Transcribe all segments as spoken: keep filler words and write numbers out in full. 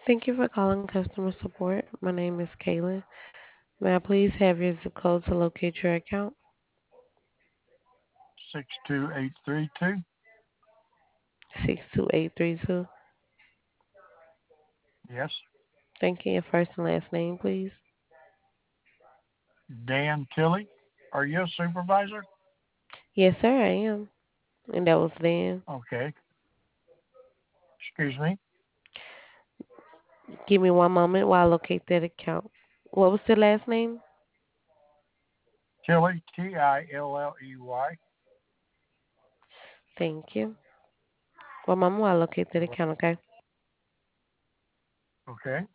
Thank you for calling customer support. My name is Kaylin. May I please have your zip code to locate your account? six two eight three two. six two eight three two. Yes. Thank you. Your first and last name, please. Dan Tilley. Are you a supervisor? Yes, sir, I am. And that was Dan. Okay. Excuse me. Give me one moment while I locate that account. What was the last name? Tilley, T I L L E Y. Thank you. One moment while I locate that account, okay? Okay.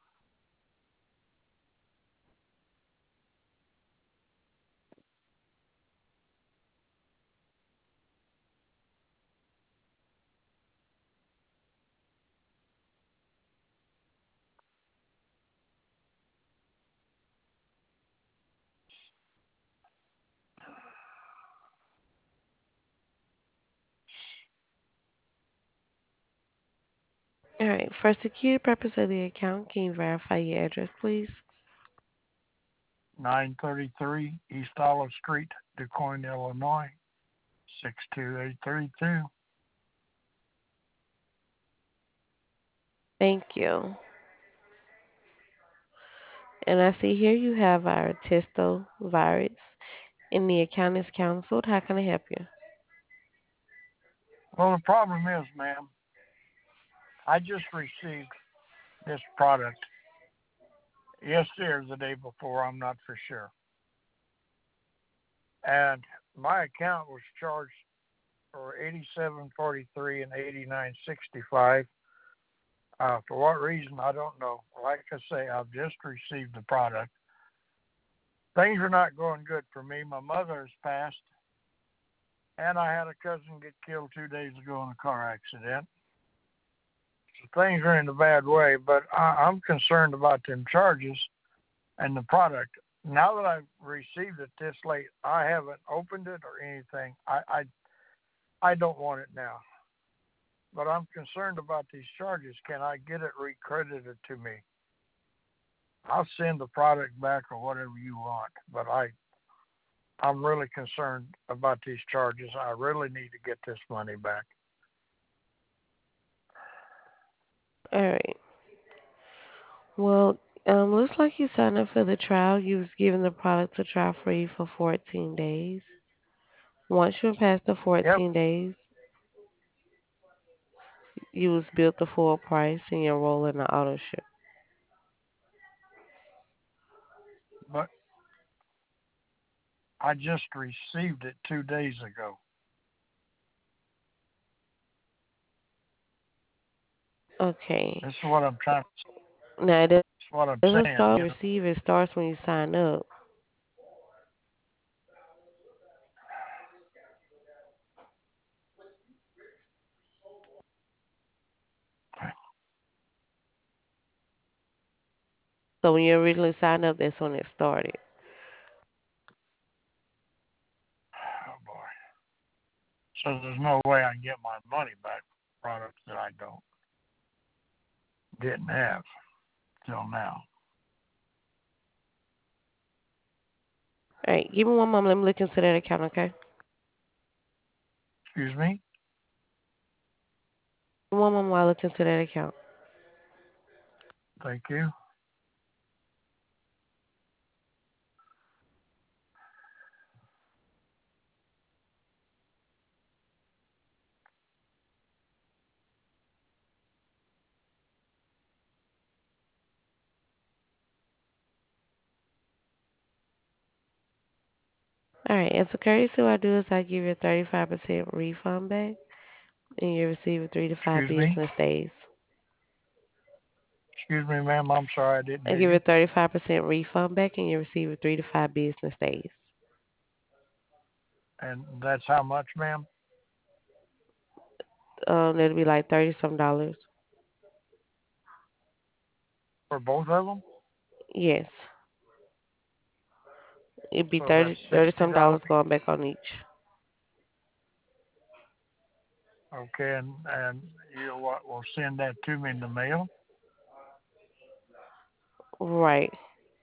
All right. For security purpose of the account, can you verify your address, please? nine thirty-three East Olive Street, DuQuoin, Illinois. six two eight three two. Thank you. And I see here you have our testo virus and the account is canceled. How can I help you? Well, the problem is, ma'am, I just received this product yesterday or the day before. I'm not for sure. And my account was charged for eighty-seven forty-three and eighty-nine sixty-five. Uh, for what reason, I don't know. Like I say, I've just received the product. Things are not going good for me. My mother has passed, and I had a cousin get killed two days ago in a car accident. So things are in a bad way, but I, I'm concerned about them charges and the product. Now that I've received it this late, I haven't opened it or anything. I, I, I don't want it now. But I'm concerned about these charges. Can I get it recredited to me? I'll send the product back or whatever you want, but I, I'm really concerned about these charges. I really need to get this money back. All right. Well, um, looks like you signed up for the trial. You was given the product to try free for fourteen days. Once you pass the Yep, fourteen days, you was billed the full price and you enroll in the auto ship. but I just received it two days ago. Okay. This is what I'm trying. Now, it This is what I'm doesn't saying. start You when you know, receive. It starts when you sign up. So when you originally signed up, that's when it started. oh boy. So there's no way I can get my money back for products that I don't didn't have till now. All right. Give me one moment. Let me look into that account, okay? Excuse me. One moment while I look into that account. Thank you. All right. As a courtesy, what I do is I give you a thirty-five percent refund back, and you receive it three to five Excuse me. business days. Excuse me, ma'am. I'm sorry I didn't I hear give you a you. thirty-five percent refund back, and you receive it three to five business days. And that's how much, ma'am? Um, that'll be like thirty some dollars. For both of them? Yes, it'd be So that's thirty thirty sixty some dollars. dollars going back on each. Okay, and and you what will send that to me in the mail? Right.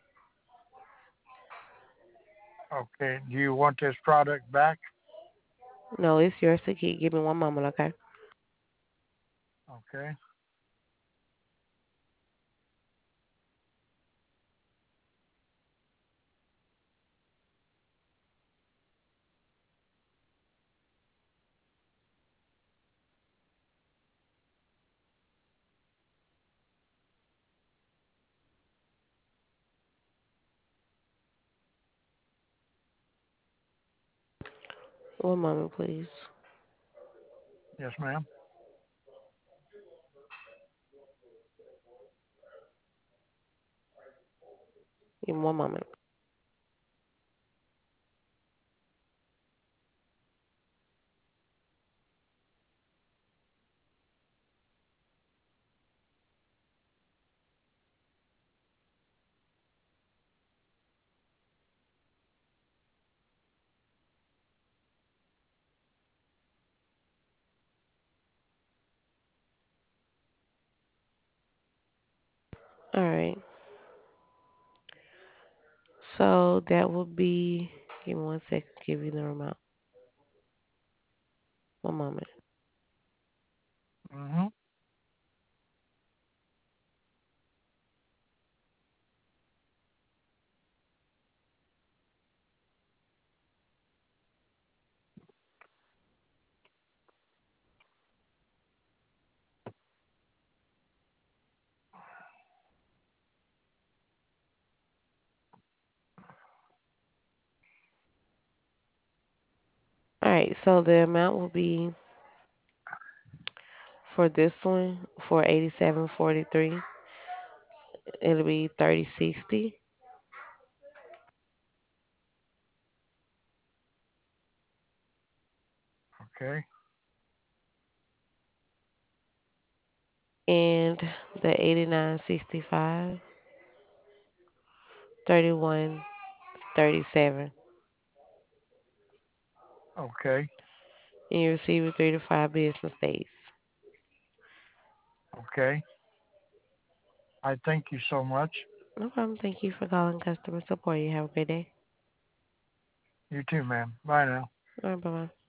Okay. Do you want this product back? No, it's yours to keep. Give me one moment, okay? Okay. One moment, please. Yes, ma'am. Give me one moment. All right. So that would be. Give me one second. Give you the amount. One moment. Mm-hmm. All right. So the amount will be for this one for eighty-seven forty-three. It'll be thirty sixty. Okay. And the eighty-nine sixty-five. thirty-one thirty-seven. Okay. And you receive it three to five business days. Okay. I thank you so much. No problem. Thank you for calling customer support. You have a great day. You too, ma'am. Bye now. All right. Bye bye.